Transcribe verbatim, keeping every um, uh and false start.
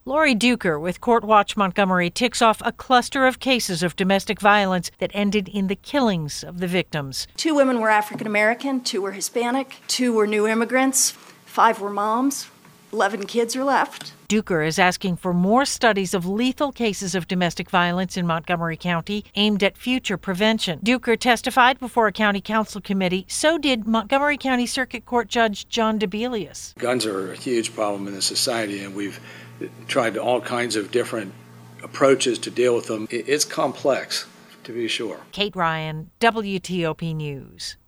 Lori Duker with Court Watch Montgomery ticks off a cluster of cases of domestic violence that ended in the killings of the victims. Two women were African American, two were Hispanic, two were new immigrants, five were moms, eleven kids are left. Duker is asking for more studies of lethal cases of domestic violence in Montgomery County aimed at future prevention. Duker testified before a county council committee. So did Montgomery County Circuit Court Judge John Debelius. Guns are a huge problem in the society, and we've tried all kinds of different approaches to deal with them. It's complex, to be sure. Kate Ryan, W T O P News.